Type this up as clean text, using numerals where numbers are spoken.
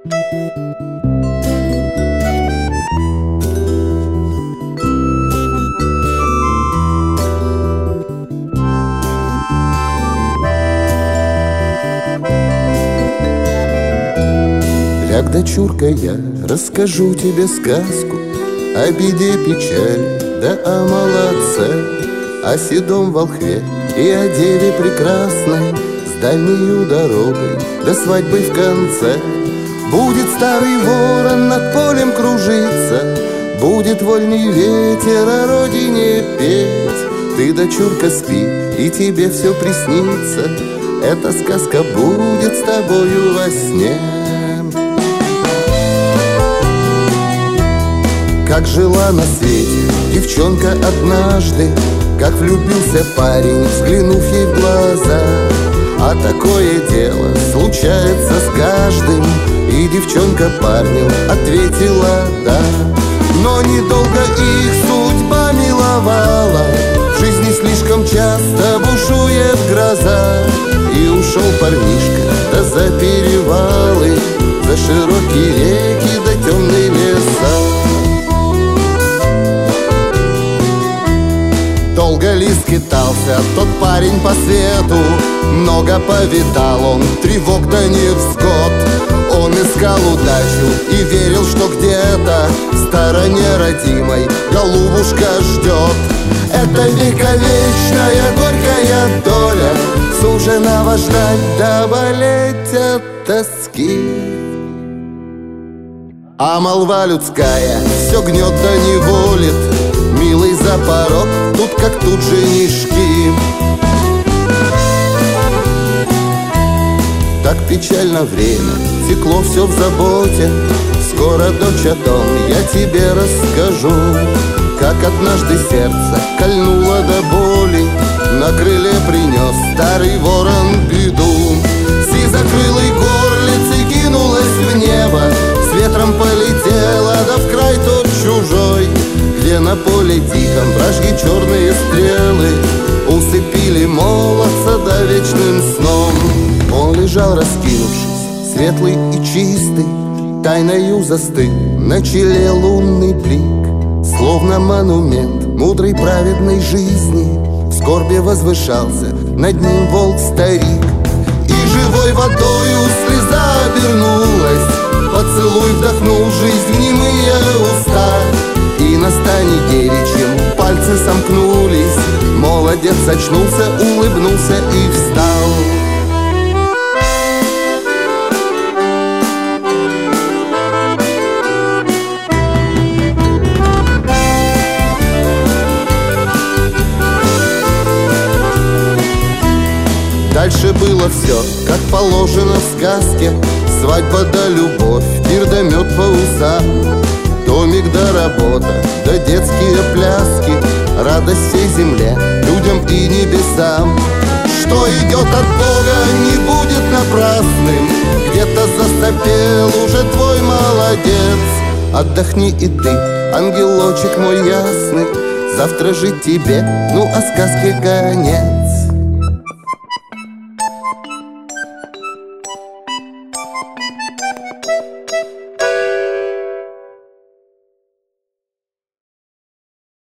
Ляг, дочурка, я расскажу тебе сказку о беде, печали, да о молодце, о седом волхве и о деве прекрасной, с дальнею дорогой до свадьбы в конце. Будет старый ворон над полем кружиться, будет вольный ветер о родине петь. Ты, дочурка, спи, и тебе все приснится, эта сказка будет с тобою во сне. Как жила на свете девчонка однажды, как влюбился парень, взглянув ей в глаза. А такое дело случается с каждым, и девчонка парню ответила «да». Но недолго их судьба миловала, в жизни слишком часто бушует гроза. И ушел парнишка да за перевалы, за широкие реки да темные леса. Долго ли скитался тот парень по свету, много повидал он тревог да невзгод. Он искал удачу и верил, что где-то в стороне родимой голубушка ждет. Это вековечная горькая доля суженого ждать да болеть от тоски. А молва людская все гнет да неволит, милый за порог, тут как тут женишки. Так печально время, текло все в заботе. Скоро, дочь, о том я тебе расскажу, как однажды сердце кольнуло до боли, на крыле принес старый ворон беду. Сизокрылой горлицей кинулась в небо, с ветром полетела, да в край тот чужой, где на поле тихом вражьи черные стрелы усыпили молодца да вечным сном. Он лежал, раскинувшись, светлый и чистый, тайною застыл на челе лунный блик. Словно монумент мудрой праведной жизни, в скорби возвышался над ним волк-старик. И живой водою слеза обернулась, поцелуй вдохнул жизнь в немые уста. И на стане девичьем пальцы сомкнулись, молодец очнулся, улыбнулся и встал. Дальше было все, как положено в сказке: свадьба да любовь, пир да мед по усам, домик да работа, да детские пляски, радость всей земле, людям и небесам. Что идет от Бога, не будет напрасным, где-то засопел уже твой молодец. Отдохни и ты, ангелочек мой ясный, завтра же тебе, ну а сказке конец.